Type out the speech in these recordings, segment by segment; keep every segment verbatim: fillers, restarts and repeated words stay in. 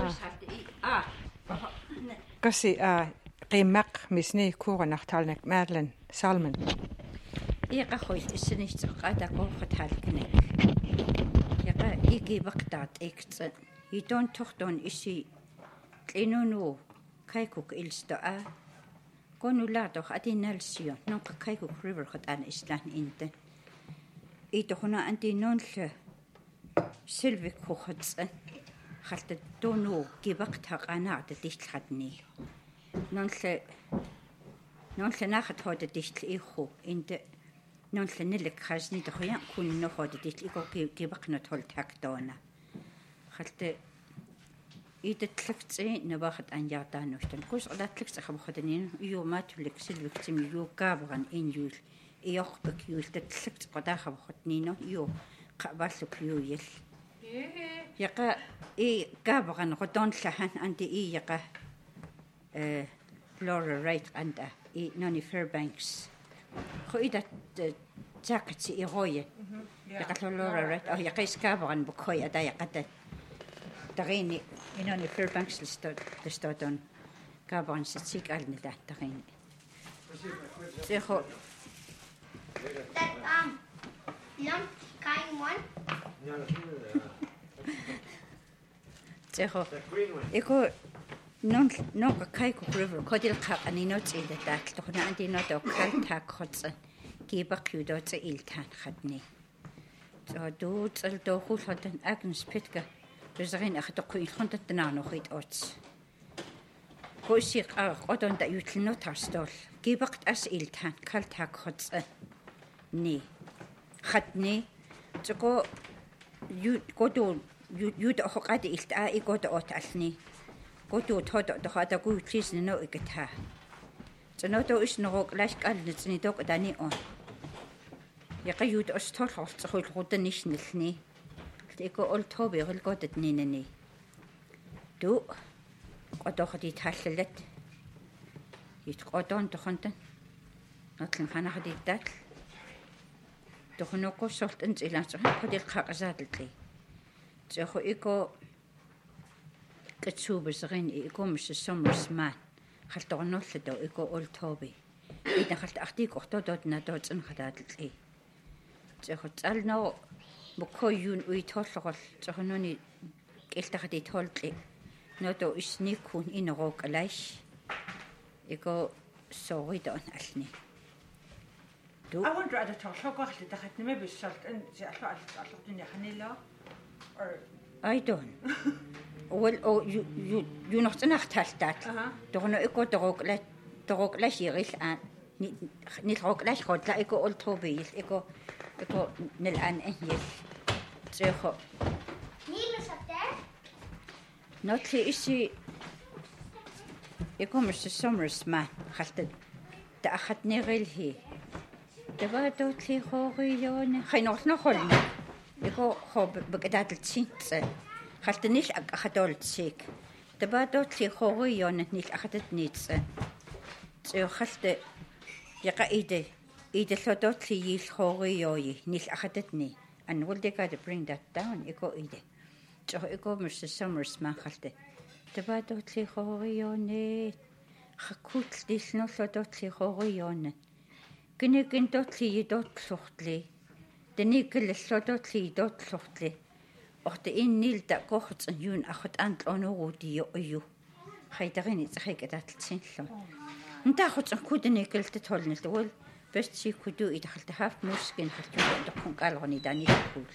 ah kasi a qimaq misni kuuranartaalnak Madeline Salmon иқахуит иссинистеққатақоққатаалкинак яқа игибақтаат икцэн итон тортон иси тлинуну кайкук илстаа конулаатох атиналсио нонқа кайкук ривер хат ана ислаан интэ итохуна антинонлэ силвик хохатсэн халтат тону гибақтақанаат титлхатни нонлэ нонлэ нахат хода титл иху интэ нонлэ нэлэг хасни тохян кунно хода титл ико гибақнат хол тактоона халте идэтлэгцээ набахат аньяатаануустан кус одаатлэгцахабахатанин иумаатулик силвигтими юукаавган инюул иорпак юултатлэгц qadaахабахатнино ю qavaalluk юуял яка и гавган ротонлахан анти и яка э Laura Wright анда и Noni Fairbanks хоидат такти ироя яка Laura Wright а яка скавган букой ада яката тарини Noni Fairbanks листот листотон гавган ситик алнила тарини зехо that um lump kind one зехо эко non no kaiku river kodil ka aninot ida dat tokna andino do kalta khotsa gibaqyudo tsa iltan khatni so du tsal do khulatan agnes pitka bezarin akhtoqu ilkhontat nano khit ots koisiq odon da yutlno tarstol gibaqt as iltan kalta khotsa ni khatni tsoko yu kodo yu do khati ilta i kodo otalni Kotu thodo do hata ku tris no ikatha. Tsano to is no glash kal nitsni to dani on. Ya qayut os thol hol tskhul khudan nishnilni. Teko ol tobe hol godet ninani. Du qodo khadi tallat. Ит qodon to khontan. Натлан хана хadi дат. Тохноко сортэн зилац ходил хaqasaatlli. Tsохо ико кэтсубэсэрин икомс сомерсман халторноллато ико олтоби ита халт артик ортодот надоцэн хадаадлли зохоцално мокоюн уитоллорол зохонуни келтахати толли ното исникун инерок алайш ико соридон ални ду I wonder at the tollogorli дахат нэмэ бишэлт эн алло аллортуни ханила or I don't Well, oh, you you you not enough test that. Don't know. Iko dog let dog let shiril an. Ni ni dog let hot la iko old toby. Iko iko nil an ehil. Zeho. Nilo satte. Not li isi. Iko Mister Summers man. Halte. Da achat neril hi. Da var dot li hori yon. Geen nog nog hol. Iko hob begadat het sint. Халтнил ахатолцик табаатоотли хоруйонат нил ахататниитса циохалте яка иде иделлотоотли иил хоруйои нил ахататни and will they got to bring that down iko ide so iko Mister Summers махалте табаатоотли хоруйоне хакут дилноллотоотли хоруйоне гинэгинтоотли идоотлухтли тэникэллотоотли идоотлухтли Orte in nilda kochts en jun achot antl onorudi yo yo. Khaytarin itkhayk datltsinlo. Nta khots an kudenikelt tolnil wol best si kudu idkhalt haf muskin haltu dokun kalgoni dani kul.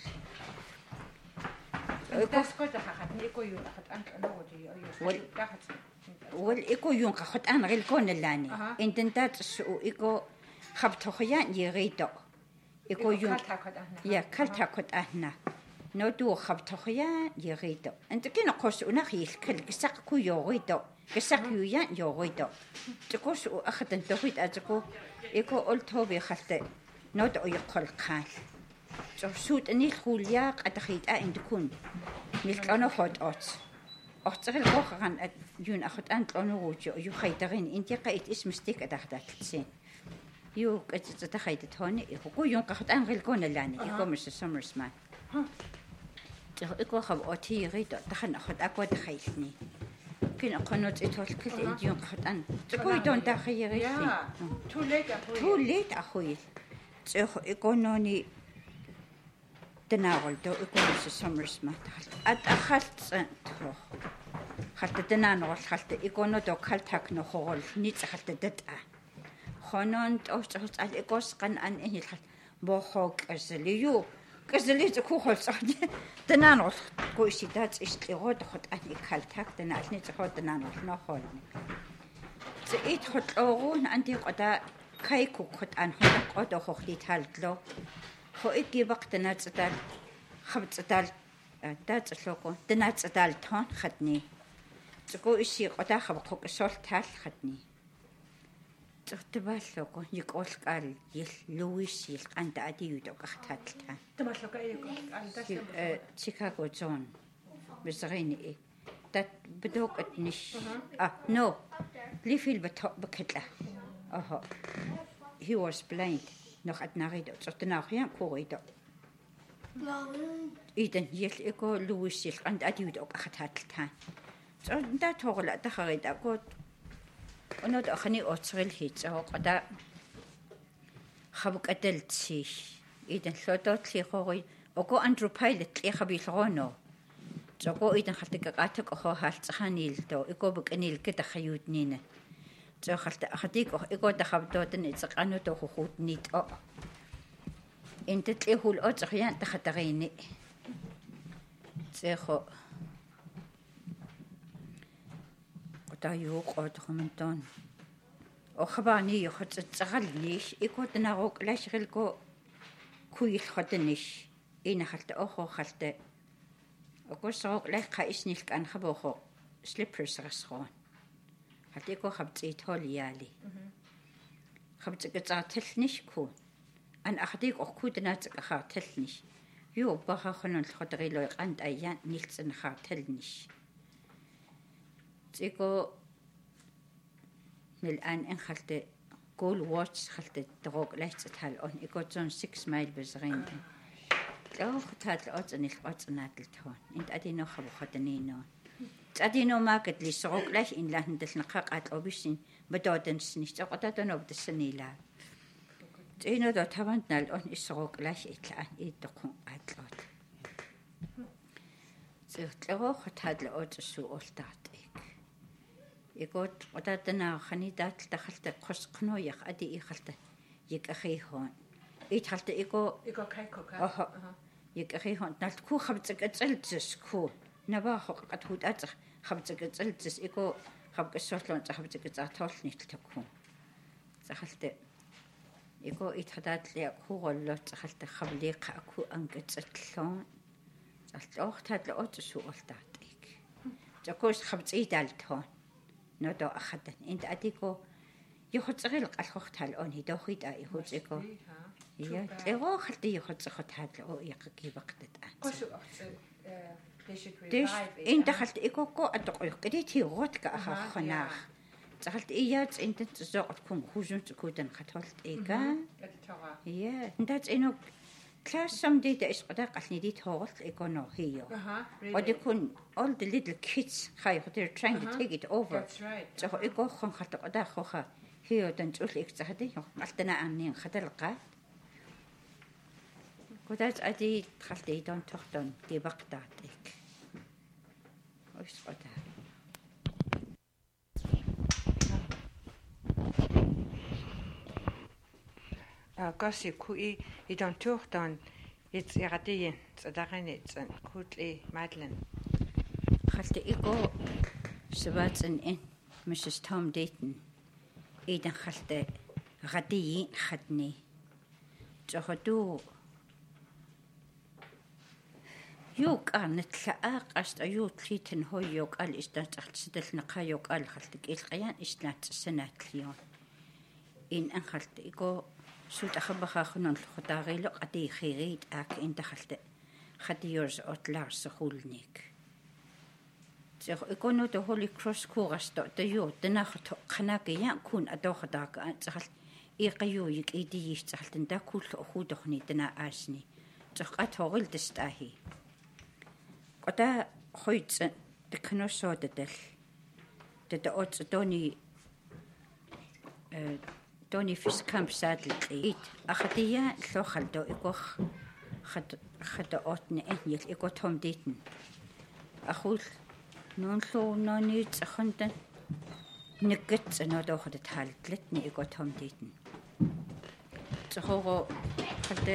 Taskot akhat niko yun akhat antl onorudi yo yo. Wol takhat. Wol iko yun akhat an ril konelani. Intentat su iko khabtokhiyan yirido. Iko yun. Ya kaltakot ahna. No du khabtokhya yirido ant kina qos unakhil kal gisak ku yorido gisak yuya yorido tikos u akhatan tohit atko eko oltobi khalte no do yqol qal so sut ani khulya qatakhit a indkun milkano hot ot ortsel gokhran at yun akhot ant onurujo yu khaytarin inti qait ismistik adahdatsin yu qatatakhayt thoni eko yun qakhot an gilkon lani eko Mister Summersman iko khab otiri to tahan khot akwa takhailni kin qonot itolkil indion khatan tiko idon takhayri too late akhui too late akhui tso iko noni tenarol to iko se summers mat at akhalt tro khalte tenanol khalte iko no to khaltak no khol nit khalte det a khonon to tsos al ikos kan an ehil bo khok asliyu Kasi ko holsani tananol ko isitat istlirot hot ani kaltak tanalni tsot tananol no hol ze it hot orun anti qoda kai ku hot an hot qoda hokhli taltlo ho ikki waqtna tsatal khabtsatal tatsloko tanatsatal ton khatni tsiko isi qoda khabqok sol tal khatni تبالوكو يقول قال يل لويس يل أنت أديو دوك أختاتلتا تبالوكو يقول قال شيكاغو جون بزغيني إيه تات بدوك أتنش آه نو لي فيل بتوق بكتله أها he was blind نوخ أتناغيدو صوتناغيان كوريدو إذن يل إيكو لويس يل أنت أديو دوك أختاتلتا صوتنا توغلا تخريدا كود ونود أخني أتصل هيت أو قدا خبك أدلتي إذا لودت لي خوي أكو أندرو بايلت لي خبي لغونو تقو إذا خلتك قاتك أخو هالت خانيل تو إكو بك أنيل كده خيوت نينا تو خلت أخديك إكو تخبطوتن إتقانو تو خخوت نيت أو إنت تلي هو الأوتخيان تختغيني تخو تايوق أو تخمنتون أو خباني يخد تغليش يكون تناغوك لا شغلكو كوي خدنيش إنا خلت أخو خلت أكو سوق لا خايسني لك أن خبوخو سليبرز رسخون خلت يكو خبت إيتولي يالي خبت قطعتلنيش كون أن أخديك أخو دناتك أخاتلنيش يو بخا خنون الخدغيلو يقاند أيان نيلتن خاتلنيش تيكو من الآن إن خلت كول واتش خلت تروق لا تتحل أون إيكو تون six مايل بزغين لو خدت الأوتن الأوتن ناتلتون إنت أدينو خبو خدنينو أدينو ما قد لي سروق لاش إن لا هندس نقاقات أو بيشين بدودن سنيش تقطعتنو بدسني لا تينو دو تبانتنا الأون إسروق لاش إتلان إيدقون أتلوت تيغتلو خدت الأوتن سوء التعط يقول وتاتنا خنيدات دخلت قص قنويخ أدي إخلت يك أخي هون إيتخلت إيكو إيكو كايكو كا أها يك أخي هون نالت كو خبتك أتسلتس كو نباخو قد هود أتخ خبتك أتسلتس إيكو خبك السوتلون تخبتك أتسلتولني تلتكو تخلت إيكو إيتخدات لي أكو غلو تخلت خبليق أكو أنك تسلتلون تخلت أخت هاد لأوتسو ألتاتيك تكوش خبت إيدالت هون نودو أخدن أنت أديكو يخد غير الخوخت هالون هيدو خيد أي خوزيكو يا تلو خلتي يخد خد هالو يقكي وقتت قصو ديش أنت خلت إيكو كو أدقو يقديت هي غوتك أخا خناخ تخلت إيات أنت تزوق تكون خوزون تكودن خطولت إيكا يا أنت إنو class someday there is other قلني تهوت إيكونو هيو. وديكون all the little kids خايف they're trying to take it over. That's right. so إيكو خن خلت other خوها هيو تنجول إكتهدي قلتنا عني خدلقة. كودات أدي خلتي دون تختن دي بقداتك. وش other. Kasi kui idon tuhtan it's iratien tsadarani tsan kutli madlen خلت إيكو سباتن إن Missus Tom Dayton إيدن خلت غدي خدني تخدو يوك أنا نتلاقى أشت يوك ليتن هو يوك قال إشتات أخت سدل نقا يوك قال خلتك القيان إشتات سنة اليوم إن أن خلت إيكو سوت أخبخا خنون الخطاغي لو قدي خيريد أك إن دخلت خدي يورز أطلع سخولنيك تخ إيكونو ده هولي كروس كورستو تيو تناخت خناقي يكون أدوخ داك أنت خلت إيقيو يك إيدي يشتغلت دا كل أخو دخني تنا آسني تخ أتوغل تستاهي Qoda khoits de knosodedel. Det er også Tony Tony Fiskamp sadelt. Akhadia lokhaldo ikor khat khat otne enjel ikor tom diten. Akhul non lo nonit khonten nikket når då hade talt lidt ni ikor tom diten. Så horo khalte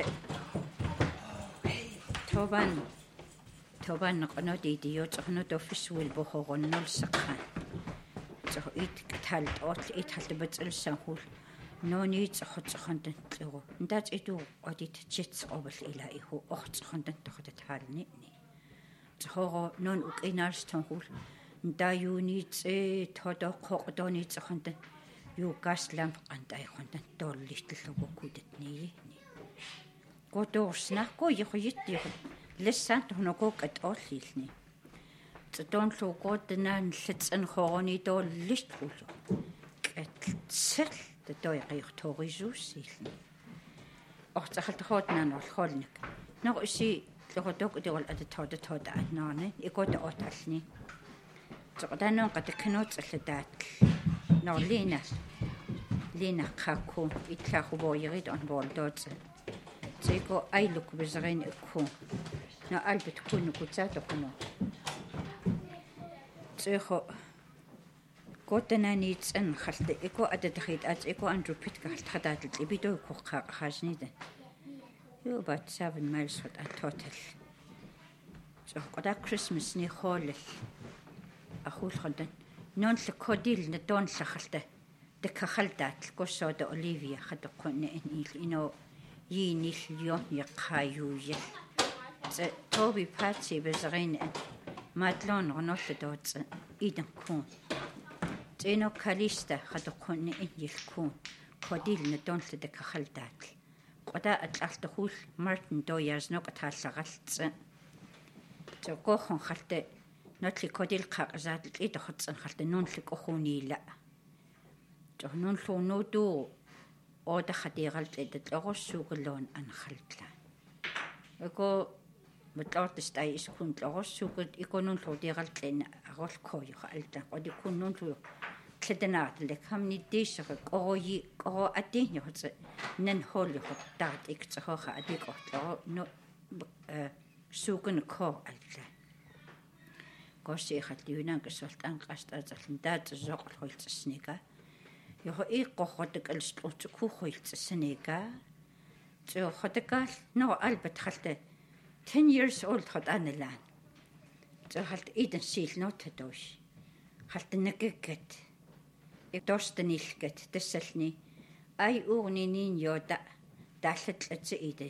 toban toban no det idiot så no då fisuel bo horo nol sakhan. Så it talt ot it halt betselsan hul нооны цохцохонд тлэру ндац иду одит читс обл ила иху орцохонд тохот таални ни цохоро нон укинарс тонхул нда юниц э тодо қоқдони цохонд ю гасламп антайхонд толлистлугу кудетни ни годорснакко ихуит их лессант хонокок атоллилни цтонлугоднан лцэн хорони толлистлу кэтсэл det då jag gjort torisus ilni. Och så halt hodnan och holnik. Når isi lort dog det at det tog det tog der nane. I går det åtalni. Så der nogen at det knots alle dat. Når Lena Lena kakku i klakhu boyrit on voldot. Så I går ej luk bezrein ku. Når albet kunu kutsat og kunu. Så Godana needs and Halte Eco at the head at Eco and Rupit Hadat, Ibido has needed. You about seven miles for a total. So, got that Christmas near Hall. A whole hundred. Non the codil, the don Sahalte, the Kahaldat, Gosso de Olivia had the corner in il, you know, ye nish yon ya kayu ye. The Toby Patsy was rain and Madlon or not the dots, Eden Coon. Eno kalista hada khone injilkun kodil na dontle de khaldat qoda atlalt khul martin doyas no qatalsagalts so qokhon khalte notli kodil qaqzat id khotsan khalte nonli qokhunila so nonlo nodu oda khadigalt edet logossuglon an khaltla eko betlortst ay iskun logossugut ikonun lodigalt len agol khoy khalta qodi kunnun lo Kledenat le kamni disere oyi o ati nyot nen hol hot dat ik tso ha ati ko no sugen ko alta gosi khat yunan gesolt an qasta zaln dat zoq holt snega yo i ko hot kel stot ku holt snega tso hotekal no albet khalte ten years old hot anelan tso halt iden sil not dos halt nekket Ik dorste nilket desselni ai urni nin yoda dalletletsi ide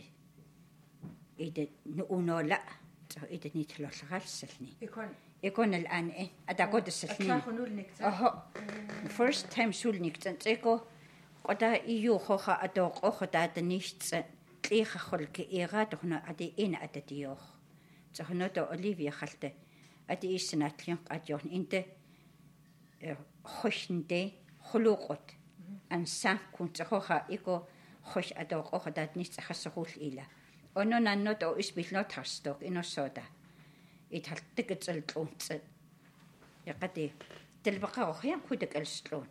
ide unola so ide nitlolgalselni ikon ikon الان eh adagodselni atlakhunulnik oho first time sulnikten tseko qoda iyu khoha adoq okhoda da nichts tliga kholke era dohna adi ina atadioh so honoto Olivia khalte adi isnatlion qadjon inte khoshinde khuluqot an sankun tsoha iko khosh adoq okhodat nichts khassahul ila ono nannot o isbil not hastok inosoda it haltiketsel tlunts yaqati telbaqa okhian kudak alslun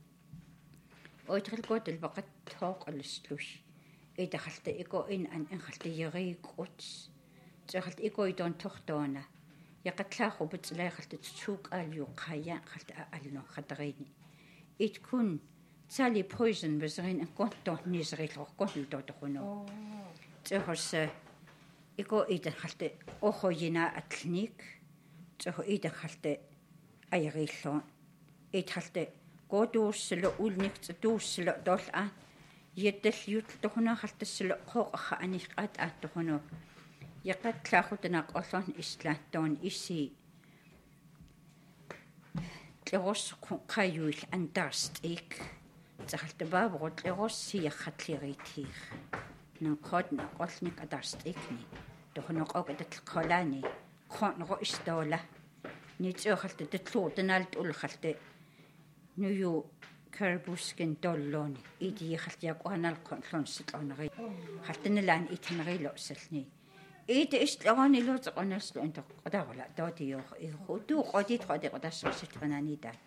oitril kot telbaqa thoq alslush ita khalte iko in an in khalte yeri quts tsohalt iko idon tohtona yaqatlaakhu bitslay khalta tsuk alyu qaya khalta alno khatagini it kun tsali poison besrin konto nisril konto totono tsohos iko ita khalta ohoyina atnik tsoho ita khalta ayrillo it khalta goduslo ulnik tsduslo dola yeddel yut tohona khalta slo qoqa aniqat at tohono Yaqat tlakhutnaq ollon islatton isi tleros qayul andast ik tsahalta babro tleros si khatliritir nan qodna qollnik adast ikni tohnoq oqadat qolani khonro istola ni tsohalta tlutnalt ul khalte nuyu karbusken dolloni idi khaltiaq anal qonlon sitlonri khaltnelan itnrilo salni Eet is lagani lo taqonas lo into qadawala dooti yo ihu tu qodit qodi qadassut qanani dat.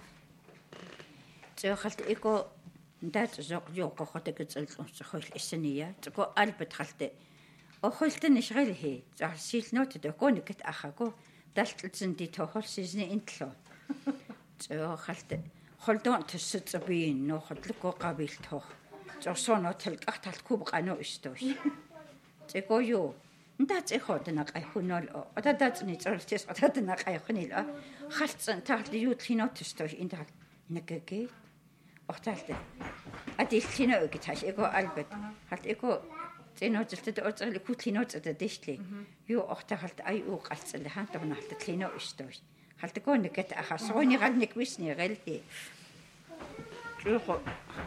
Tsökhalt iko dat zoq jo qoxotek tseltsxol issaniya tko albet khalte. Охолтон ишгэлхи. За силнот доконикт ахаго далтцэн ди тохол сизни интло. Зөө халт холдон төсөц би но хотлго габил тох. Зөсөнө тэлгах талкуб гано истос. Зэго ю. Нда зэходна гайхунол. Одоо дацны зөрчс одадна гайхунил. Халцсан тал ю тлинот истос интал нэгэгэ. Охталт. Адил тлино өгташ эго албет. Халт эго Зэнэжэлтэд оцгол күтлинооцод дэшли. Юу охтахалт ай уу галцсан хаантагнахт тлиноо истойш. Халтгоо нэгэт ахасгооны гал нэг бисний гэлхи. Жухо.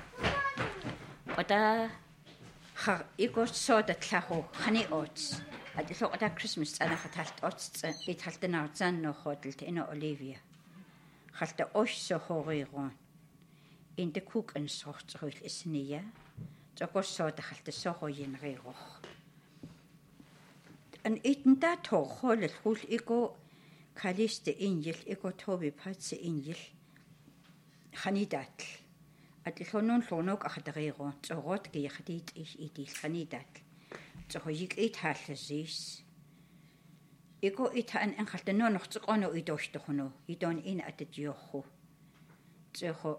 Ода ха иго сода тлаху хани оц. Адило ода Christmas цанахат халт оц ит халтнаа цан ноходлт эно Оливия. Халта оссо хоригон. Инте кук эн сорцрул исния. Зогоссоо тахалтассоохоин риигох. Ан итнта тохол хул иго калисте инжил иго тоби патси инжил ханидат. Атлхонон лонок ахатариго зогот гияхтит ис идил ханидат. Зогоик ит халласис. Иго итан ан халтано нохцоно идоштохно идон ин атдиоху. Зого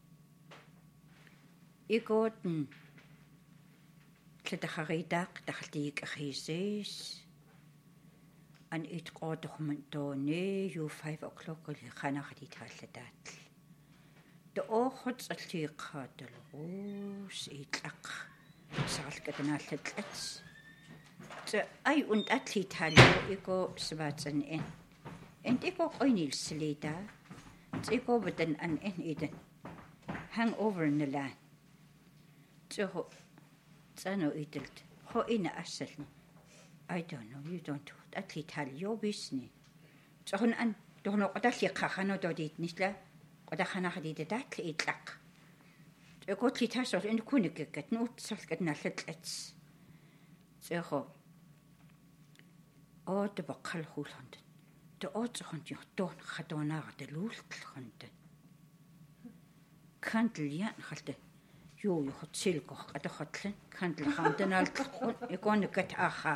иготн Тлетахаридақ тахалтиик ахисис ан итqoodormentone ю five o'clock ли ханахти тааллатаат то охот алтииқхааталрус итлақ саалкатанааллатлат тэ ай und atli тааллу ико сваатсан эн энд ико қойнилслида ико битэн ан эн идэн hangover нэлаа тэ Zano idelt. Ho ina asalni. I don't know. You don't do it. Atli tal yo bisni. So hun an dohno qadalli qakhano dodit nisla. Qadakhana khadide datli itlaq. So qotli tasol in kunikket nut salkat nallat. So ho. O de baqal khulhand. De otskhond yo don khadonag de lultlkhond. Kantl yan khalte. Юу юу цэлгох адахотлэн кандл хантанаалтлахгүй иконикат аха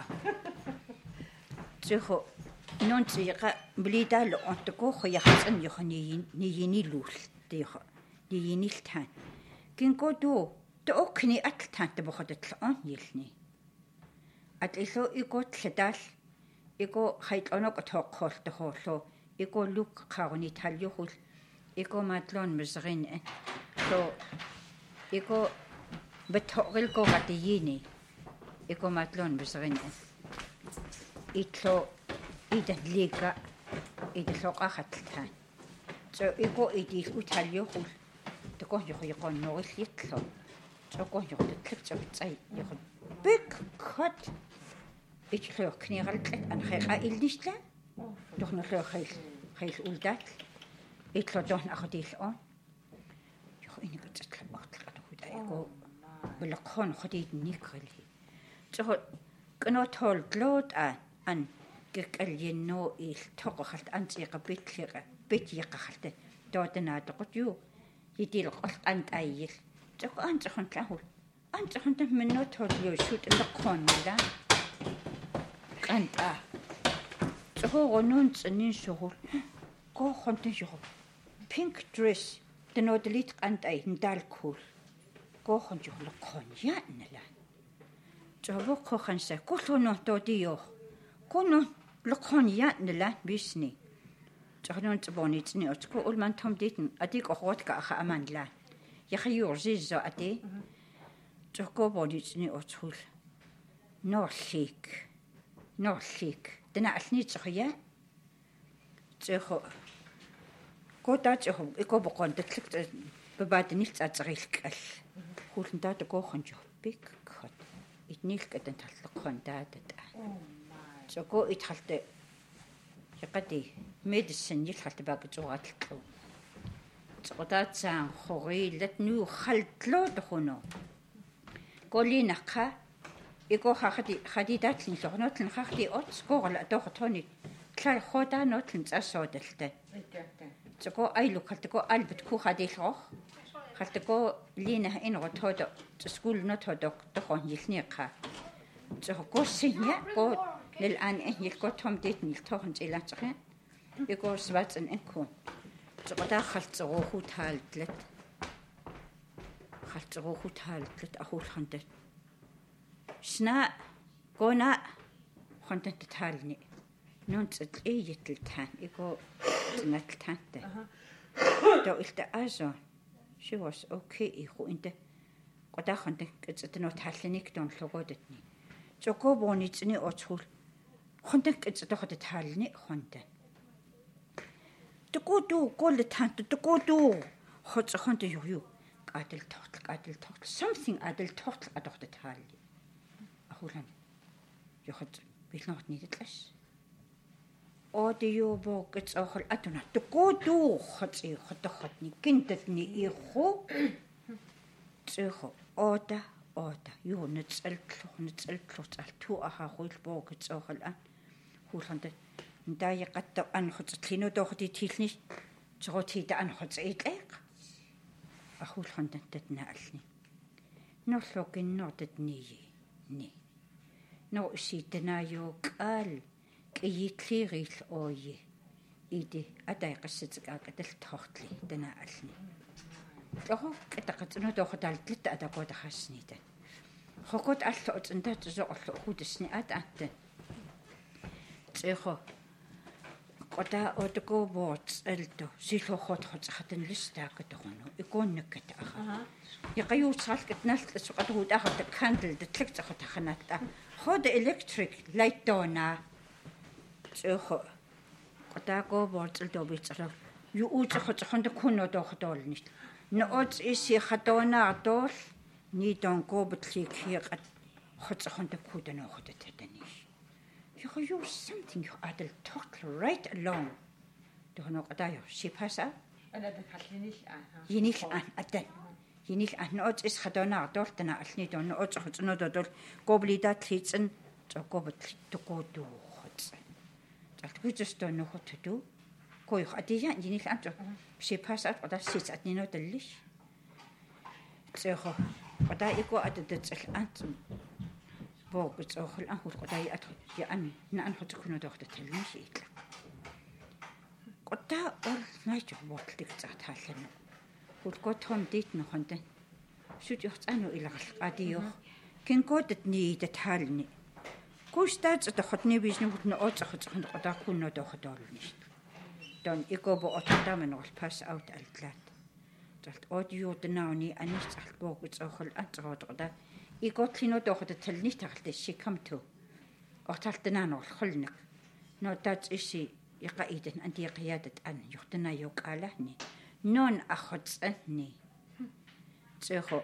зэхо нонцыга блидал онтко хяхсан ёхны нийнилүүл тийх нийнилтан кинкодо токни аттант бохотл он нилни атлисо икотлдал ико хайтлонок тоқхолт хооло ико лук қарни талюхул ико матлон мисрин то Iko betoril ko katiyini. Iko matlon bisrin. Itlo idan liga idlo qahatltan. So iko idil utalyo hul. Toko yo yo no itlo. So ko yo tlek so tsai yo. Big cut. Itlo kniral an khaqa ilnishla. Doch no khail khail uldat. Itlo doch akhdil on. Yo inigo tskla Ego belakon khadid nikrili. So kno tol glot an gekalino il toqhalt antiqa bitliqa bityiqa khalte dodana toqju yidil qalt ant ayil. So ant khon tahul. Ant khon tam minno tol yo shoot lakon da. Anta. So ronun tsin shogol. Ko khon te pink dress. The nodelit ant ay ndal cool. Gohan jo lokon ja nela. Javo kohan sa kolono dodio. Kono lokon ja nela bisni. Jahnon tsbonit ni otko ulman tom diten adik okhot ka kha amandla. Ya khayur zizo ati. Joko bonit ni otkul. No lik. No lik. Dena alni tskhya. Tsho Goda tsho iko bokon tetlek bebad nichts atsrilkal. Хулн даа гохон жоо бик хот итнил гэдэг таллахгүй даадаг. Зөго ит халт ягади медицин ил халт баг зугатлаа. Зугаацсан хорилат нүү халтлоо дохоно. Голинаха iko khadi khadi datlin lornotlin khadi ot skogla tohtoni tlai khoda notlin tsasodelta tsoko ailu khaltiko albet ku khadilro khaltiko lina inro todo skul not hodok tohon yilniqa tsoko sinya ko للآن إيه يلقوتهم ديتني التوهن إلى تغين يقول سبات إن إنكون تقدا خلت روحو تالتلت خلت روحو تالتلت أخو الخندت شنا قونا خندت تتالني نون تسد إيه يتلتان يقول تنتلتان ده دو إلتا أزون she was okay إخو إنت قدا خندت كتنو تحلنيك دون لغودتني تقو بوني تني أطول خندك إتسدخت تحلني خندن تقودو كل تانت تقودو خد خند يو قاتل تحت قاتل تحت something قاتل تحت أدخت تحلي أقولن يخد بيلنات نيدتلش أوديو بوك إتسأخل أتونا تقودو خد خد خدني كنتني إخو تخو أودا أودا يو نتسألتلو نتسألتلو تسألتو أخا خويل بوك إتسأخل أن هولند نداي قد أن خد تلينو دوختي تيلني تغوتي دا أن خد إيتليق أخول خند تتنقلني نوثوكين نوتتني ني نو إشيتنا يو قال كيتلي غيل أوي إيدي أداي قصتك أكدل تغطلي تنقلني أخو كتاقت نو دوخت على تلت أدا قوة خاسني دن خوكوت ألتو أتندا تزوغلو أخود سنيات أنتن تيخو قدا أودكو بوت ألتو سيلو خود خود سخطن لستا كتغنو يكون نكت أخا يقيو صالك تنالت لسوقته داخل تكاندل دتلك تخط خناتا خود إلكتريك لايت دونا تيخو قدا كو بوت ألتو بيتسلو يؤوت خود خند كونو دوخ دول نشت نؤوت إيسي خدونا دول ني دون كو بتليك هي قد خود خند كودنو خود تدنيش you something you adel total right along do no qadayo she passa ana da khallinil ah yinil an adan yinil an noot is khadona doltana alni do noot khutno do dol goblida tlitsen zogobot tukodu khut talt gujsto no khutu koy khadiya yinil an she passa qada sit atni no delish tsekho qada iko adedet ant بوق بتصوخ الآن هو قداي أدخل يا أمي نأنا هتكون دخلت تلميذ إطلع قدا أول ما يجوا بوت لك تعال لنا هو قدهم ديت نخندن شو جهت أنا إلى قديو كن قدتني تتحلني كوش تاج تخطني بيجني وتنا أتخط خند قدا كنا دخلني دون إيكو بقطع من الباس أوت الثلاث تلت أوديو تناوني أنا استحل بوق بتصوخ الآن تغاد قدا يقولي دوخت تلني تحت الشي كمتو أختلتنا نور خلنك نو تاج إشي يقايدن أنت قيادة أن يختنا يقالهني نون أخذ أني تسيخو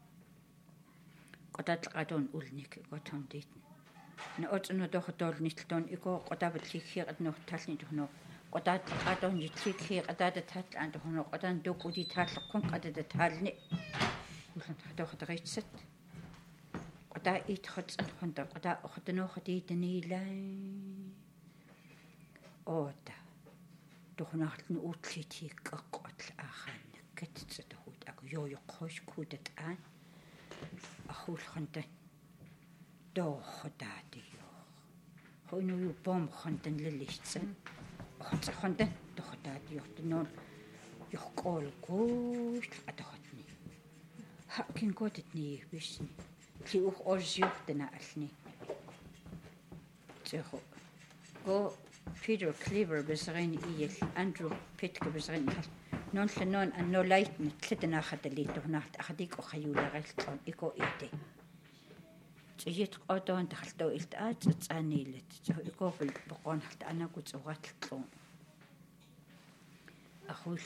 قدات القادون أولنك قدام ديتن نقول إنه دوخت دولني تلتون إيكو قدابت ليك خير أنه تلني دهنو قدات القادون يتليك خير قدات تهتل عنده هنو قدان دوكو دي تهتل قن قدات تهتلني دوخت غيت ست قدا إتخذ أنخندا قدا أخذنا خديتني لا أودا دخنا خلنا أوتلتي كقتل آخر كتتسدهود أكو يو يقوش كودت آن أخول خندا دو خدادي يو هو إنه يبوم خندا لليشتسن أخذ خندا دو خدادي يختنون يقول كوش أدخلني هاكين كودتني بيشني كي أخ أرجوك تناقلني تخو go Peter Cleaver بزغين إيل أندرو بيتك بزغين إيل نون لنون أنو لايتن تلتنا خدليتو ناحت أخديك أخيولا غيلتون إيكو إيدي تجيت قادون دخلتو إلتقات تسانيلت تهو إيكو بالبقون حتى أنا قد أغات الطلون أخول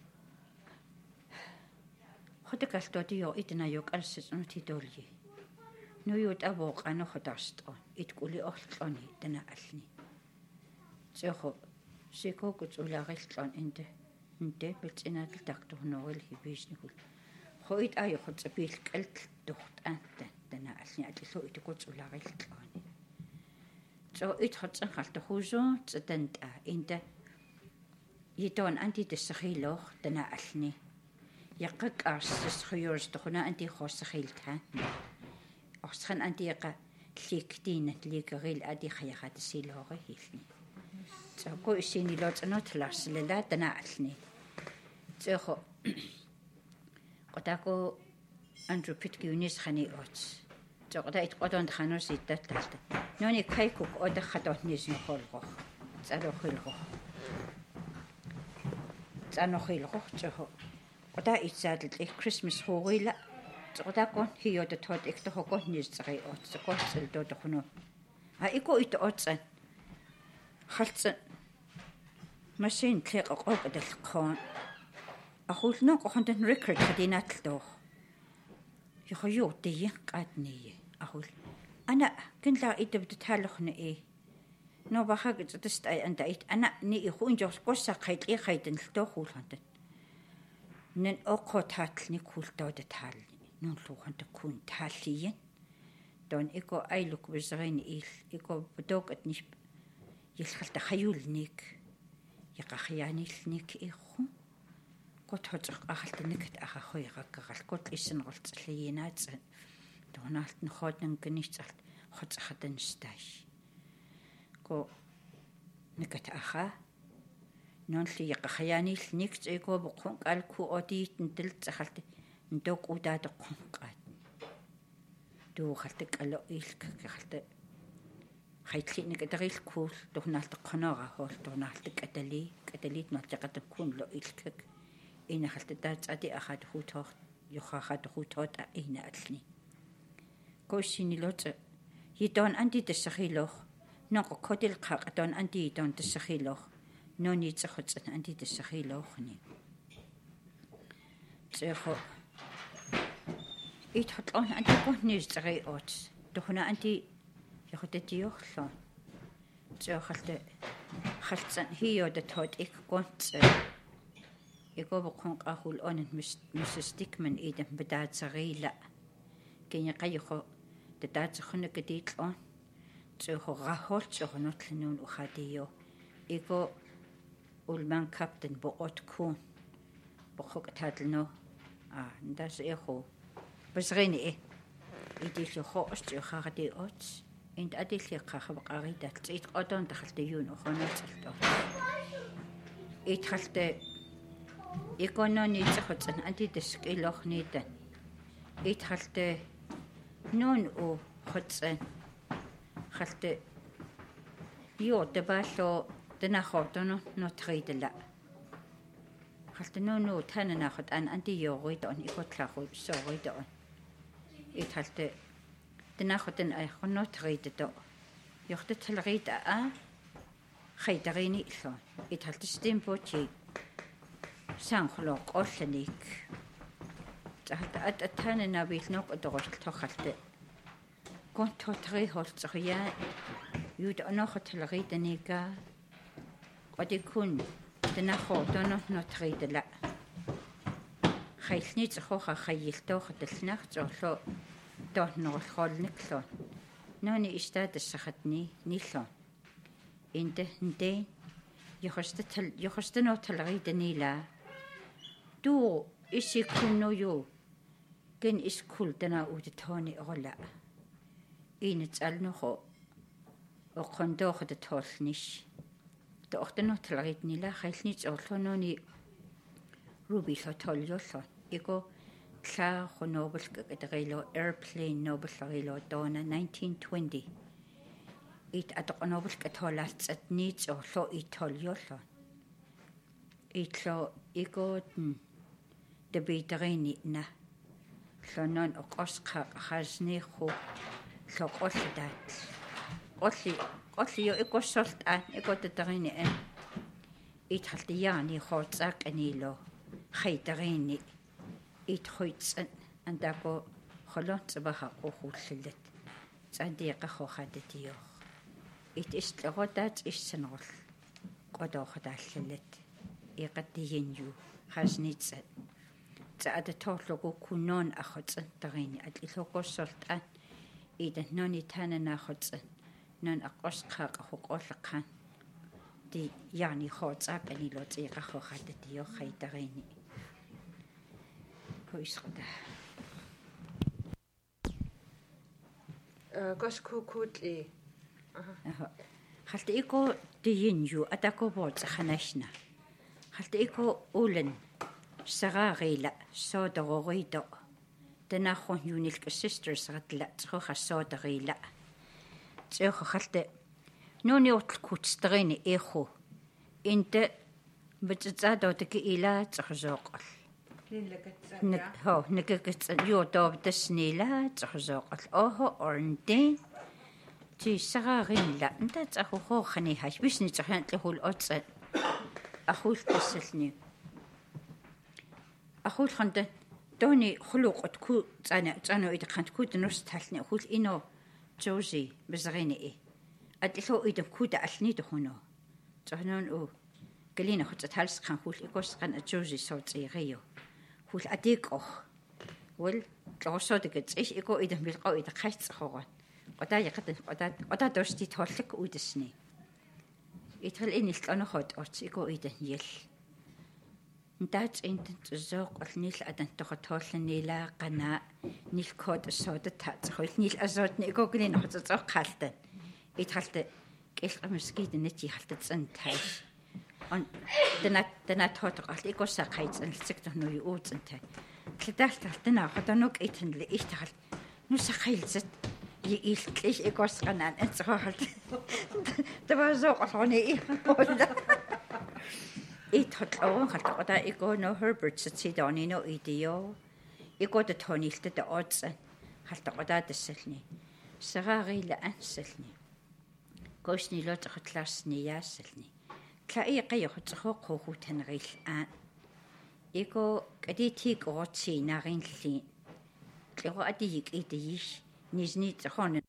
خدك ألتو إيدنا يوك أرسس أنو تيدولي نويوت أبوق أنا خداشتون إتقولي أخلطوني تناقلني تخو سيكو قد أولا غيلطون إنت إنت بلتنا تلتاكتو نوغل هي بيشني كل خويت آيو خد سبيل كالت دخت أنت tana alni atlillu itukut ularilluani so ithatsan halta huso tanta inta yiton anti tessahilo tana alni yaqaq ars khuyurs tkhuna anti khossahilta orsan anti yaqa liktin likeril adi khayakhat silori hilni so ko isini lotnot laslala tana alni so qotako Andrew Pitkiunis khani ot so qota it qodon khanos ittatalta noni kaikuk oda khatotnis nokholgo tsalokhilgo tsanokhilgo tsoho qota itsadl Christmas horila qota kon hiyoda tot ekto hokonni tsari ot so qotsel do dokhuno ha iko it otsan khaltsan machine tlek qoqdal khon ахулно qохонтон record хадинаттоо йохоё тие qatni ахул ана кинла итбд таалхна э но бахаг тест анда ит ана ни ихун жос госса қайли қайдын лтоо хуулхонтон нэн оқо татлни култоод таал нун лухонт кун тааллиен дон эко айлук бисрин ил эко бодок атни илхалта хаюлник яқахианилник иху Gotthotser ахалтнэгт ахахойгаккаралкут иссинералцлиинаатсан тонаалтн хоотнан гничцалт хоцахатан стааш ко нэкат аха нонли яқахианилник цэко бокхон алку одиитэн дэлцахалт ндок удаадеққон qaat дуухалтик ало илк халта хайтлиник адарилкуул тунаалтеққонера хоол тунаалтик атали аталит нортеқатаккуун ло илкак ina haltatat ati ahad hutor yokhahad hutot ina alni kosinilot yidon anti tsakhilo noko kodil khaq don anti don tsakhilo noni tsakhotsan anti tsakhilo khni tsekho it hot on anti kohnis tsari ot dokhna anti yokhotetiorlo tsekhalte khaltsan hiyo de tot ik kont Ego bokon qahul onen mystistikman idem bedatsarila kenya qayho dedatskhune geditlon tsoho rahol tsohnotlinun ukhadiyo ego ulman captain boot kun bokhok tatlno ah ndas eho besreni e idil khost khagadi ot int adil khagabaqarida tsit qodon dakhalte yun okhonatsalto ithalte Ekononi tsakotsan anti deskilornitan ithalte non o khotsan khalte yo deballo denahortono notridela khalte no no tanana khot an anti yoridon ikotlakhul soridon ithalte denahorten ay khonotriddo yokhte talrida a khaydarini so ithalte stempochi sankhlo qollanik tahat at atana nabil nok odorol tokhalte konto tri holtsria yud onoch telridaniga odikun denakho dono notridela khailnit khokha khayiltoch delnach zorlo donor kholniklo noni istad sakhatni nillo inte nte yokhstel yokhsteno telridanila du isikunnoyo gen iskul dana udtoni rolla inets alnoho oqondor de tolnish de orteno tlaritnila khailnits orlononi ruby hotolyoso ego kla honobel kaderilo airplane nobel rilo dona nineteen twenty it atonobel katolats at nits orlo itolyoso itlo igoten de beterini na lonon oqosqa khasni khu loqoldat qolli qolli yo ikossolt an ikoteterini en ithaltiyaani khotsaq anilo khayterini ithoitsan andako kholot baha qohulllet tsandiqa khokhadetiyo it istlogotat issenrol qodokhadallet iqattiyenju khasnitsat taada torlogu kunnon akhotsan tarini atlilloqossolt an ида нони тананаахутсан нон аққосқаақархоқоллеққан ти яни хоцаап анилоотииқархоқата тиорхайтарини коисқата э коскукутли аха халта ико тиинju атакобоот ханашна халта ико улен сараарила соодорорито танаархон юнилк sisters ратла трохассоодерила тсеха халта нуниортл кутстерини эху инте битсаадотки ила трхсооқал линлакатсаа хо некекэт юотоо таснила трхсооқал охо орнти ти сарааринла нта трхохохани хаш бисни трхантлхул отса ахул тассални ахул ханта тони хулуqut ку цана цано идхант ку тнус тални хул ино джози бизарини и атло идэ куда ални тохоно цанон у галина хот талсхан хул игосхан джози социрио хул адико вол тлосодэгэж иш иго идэ билго идэ хайцхогоо одоо ягт одоо одоо дөрсти толлог үдэсни итгэл инэлт онохот орц иго идэ ел даач энтэн зөөқол нил адантохо тоолланила qana нил код содат таацхол нил азотны игоглин хоцоцох халта итхалта гэлгэмскид нэти халтацсан тай он дэнат дэнат хотгол игоса хайцэлцэг төнөө ууцэнтэй тэлдэлтэлтэнэ хотоног итэнлэ ихтхал нуса хайлцэт илтлих игос qanaan энцхохалт тэвазоқолони итхот овон халтаа иго но Herbert ситидонино идио иго тэ тонилтэ оцсан халтаа тассални сараарила анссални кошни лотхотларсни яассални тлаи қиохоцхоқху танерил аа иго кадитик орти наринли тлеро адиик идиш низни тхон